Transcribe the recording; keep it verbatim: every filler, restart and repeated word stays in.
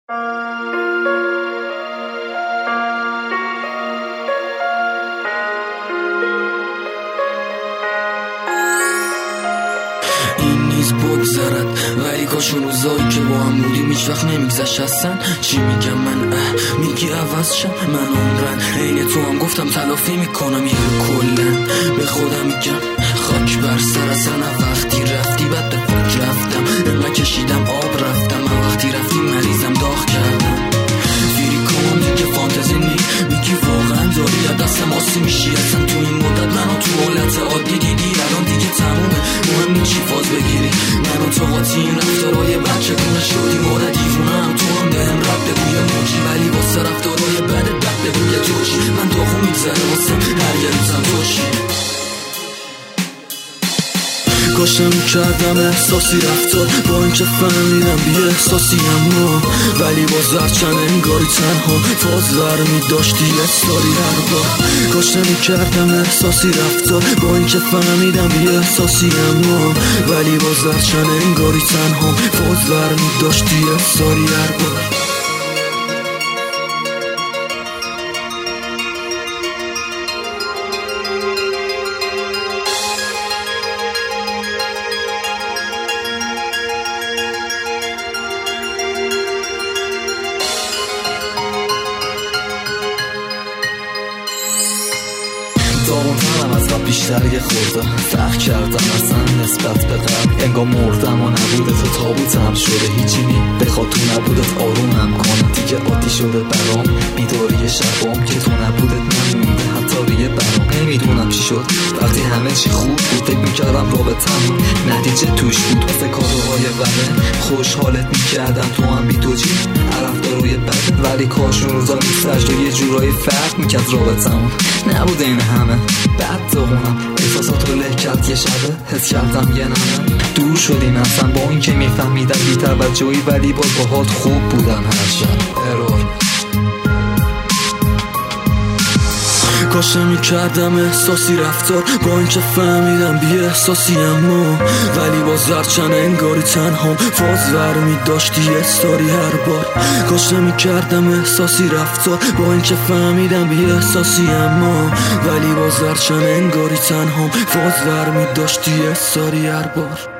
این نیز بگذرد ولی کاش اون روزایی که با هم بودیم هیچ وقت نمیگذشت هستن. چی میگم من اه میگی عوض شم، من عمرن عین تو هم گفتم تلافی میکنم یه کلن. به خودم میگم خاک بر سر اصلا وقتی رفتی بعد به فکر رفتم، انقدر کشیدم آب رفتم، من وقتی رفتی مریضم داغ کردم. فیری کن دیگه فانتزی نی میگی واقعا داری یا دستم آسی میشی اصلا تو این مدت منو تو حالت عادی دیدی، الان دیگه تمومه مهم نیست چی فاز بگیری. منو تو قاطی این رفتارهای بچه کنه شدی مادر دیوونه هم تو هم بهم رب بگوی موجی، ولی واسه رفتارهای بد بد بگوی توشی. من داغو میگذره واسه هر یه روزم توشی. کاشم کردم احساسی رفتار با اینکه فهمیدم بی احساسی اما ولی باز هرچند انگاری تنها فاز برمی داشتی استاری هر بار. کاشم کردم احساسی رفتار با اینکه فهمیدم بی احساسی اما ولی باز هرچند انگاری تنها فاز برمی داشتی استاری هر بار. داغونترم از قبل بیشتر یه خورده فرق کردم اصلا نسبت به قبل، انگار مردم و نبوده تو تابوتم شده هیچی نی بخواد تو نبودت آرومم کنه دیگه عادی شده برام بیداری شبام که تو نبودت نمونده حتی روی برام. نمیدونم چی شد وقتی همه چی خوب بود فکر میکردم رابطمون نتیجه توش بود واسه کارهای وله خوشحالت میکردم تو هم بی تو چی طرفدارای بده، ولی کاش اون روزا میسرشت و یه جورایی فرق میکرد رابطمون نبوده این همه. بعد داغونم احساسات رو له کرد یه شبه حس کردم یه نمه دور شدیم اصلا با این که میفهمیدم بی توجهی ولی باز باهات خوب بودم هر شب. ارور کاش نمی‌کردم احساسی رفتار با اینکه فهمیدم بی احساسی اما ولی باز هرچند انگاری تنها فاز برمی داشتی استاری هر بار. کاش نمی‌کردم احساسی رفتار با اینکه فهمیدم بی احساسی اما ولی باز هرچند انگاری تنها فاز برمی داشتی استاری هر بار.